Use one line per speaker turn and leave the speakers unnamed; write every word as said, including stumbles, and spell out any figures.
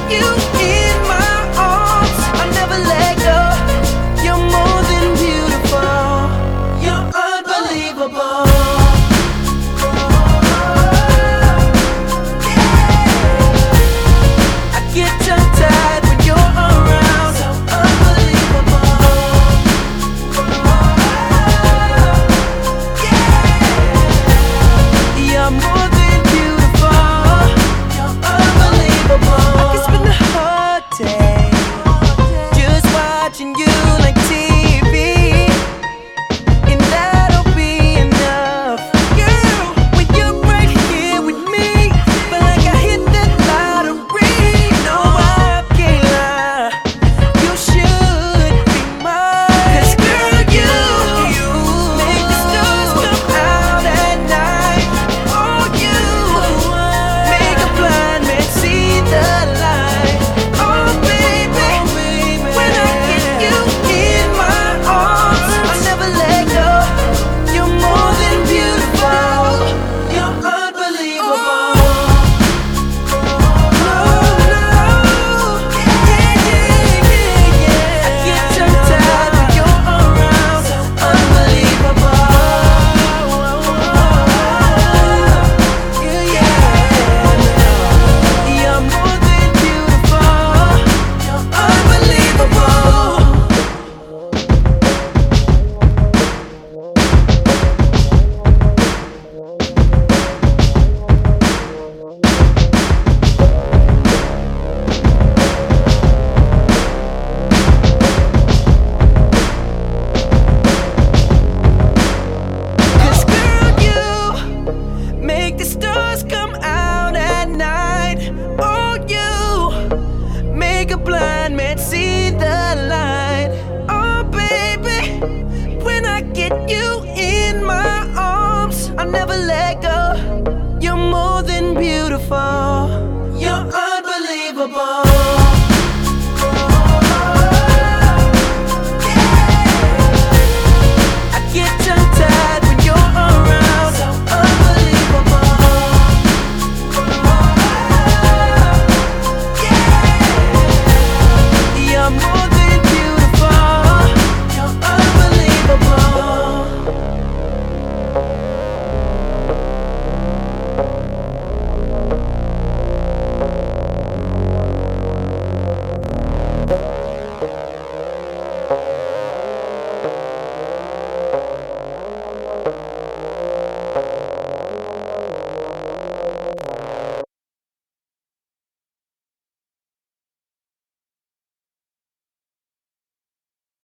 you in my arms, I'll never let go. You're more than beautiful, you're unbelievable. I get tongue-tied when you're around, so unbelievable. Yeah, you're more than beautiful, you're unbelievable. I can spend the whole day just watching you like T V, and that'll be enough. Girl, when you're right here with me, feel like I hit the lottery. No, I can't lie, you should be mine. 'Cause girl, you, you make the stars come out at night. Oh, you make a blind man see the light. Oh, baby, when I get you in my arms, I'll never let go. You're more than beautiful, you're unbelievable. No, no, yeah, yeah, yeah, yeah. I get tongue-tied when you're around, so unbelievable. Yeah, yeah, you're more than beautiful, you're unbelievable. Cause girl, you make the stars come out at night. Oh, you make a blind man see the light. Oh, baby, when I get you in my arms, I'll never let go. You're more than beautiful, you're unbelievable.